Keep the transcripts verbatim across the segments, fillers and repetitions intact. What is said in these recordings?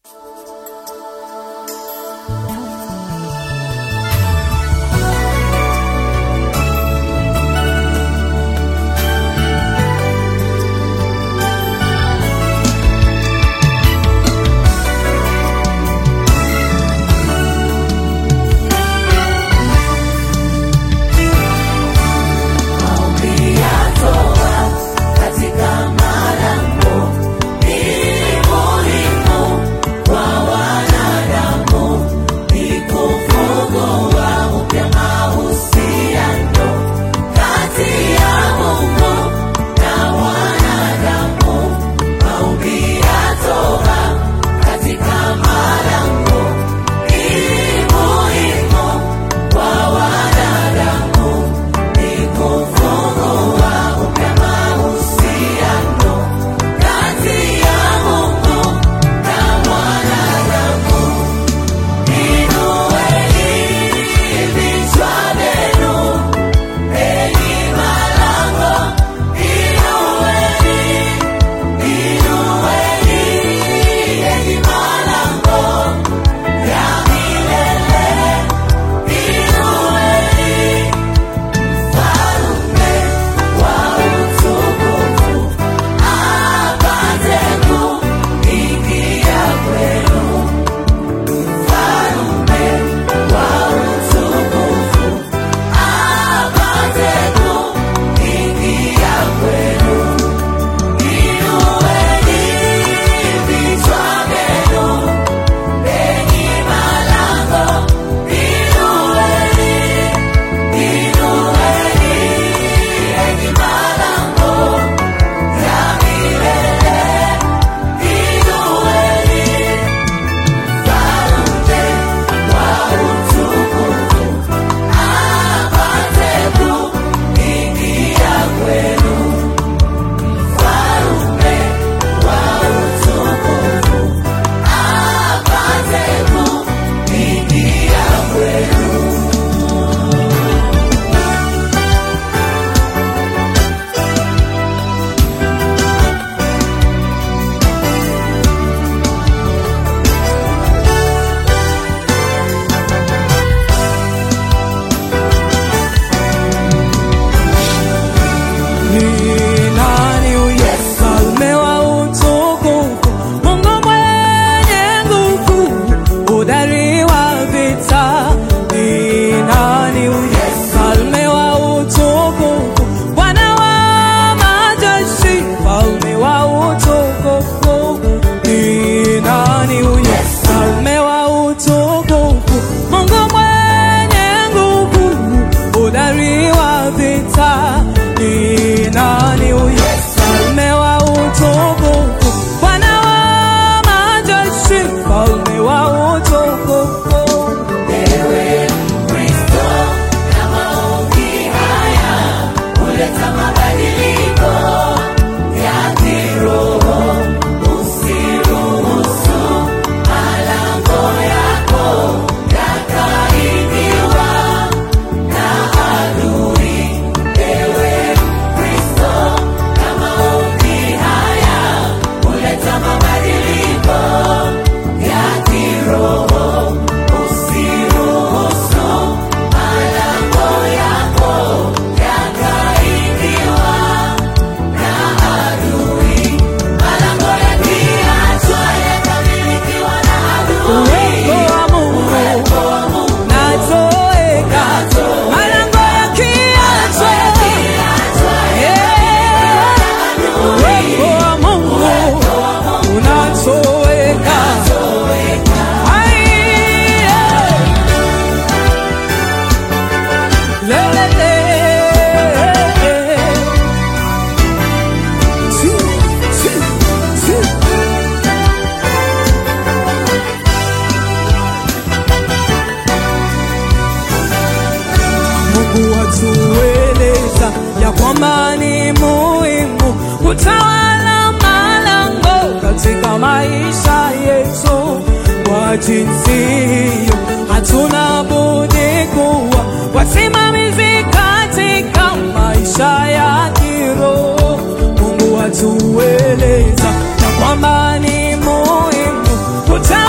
kwamba ni muhimu kutawala malango katika maisha yetu. Kwa jinsi hiyo hatuna budi kuwa wasimamizi katika maisha ya kiroho. Mungu atueleza kwamba ni muhimu kutawala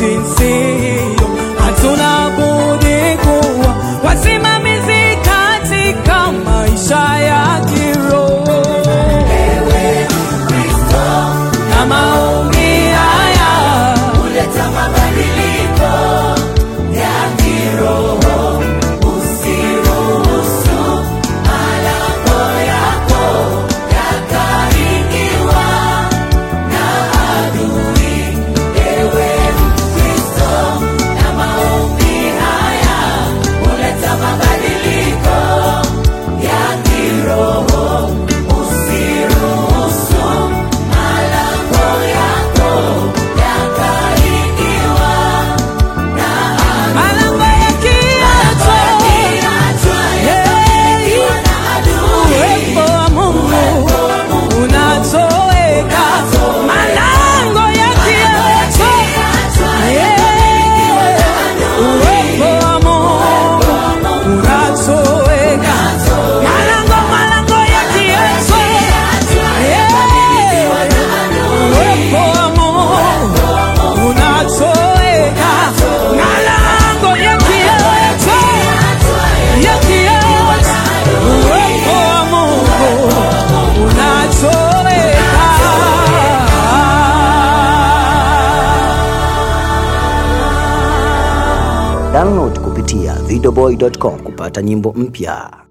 jinsi hiyo hatuna budi kuwa wasimamizi katika maisha ya kiroho. Ewe Kristo, na maombi haya huleta mabadiliko ya kiroho. Usiruhusu malango yako yakaingiwa na adui. Ewe Kristo, na maombi haya huleta mabadiliko ya kiroho. Usiruhusu malango yako yakaingiwa na adui. Malango yakiachwa, uwepo wa Mungu unatoweka. Malango yakiachwa, uwepo wa Mungu unatoweka. Malango, malango yakiachwa, uwepo wa Mungu unatoweka. Malango yakiachwa, yakiachwa, uwepo wa Mungu unatoweka. Download kupitia videoboy dot com kupata nyimbo mpya.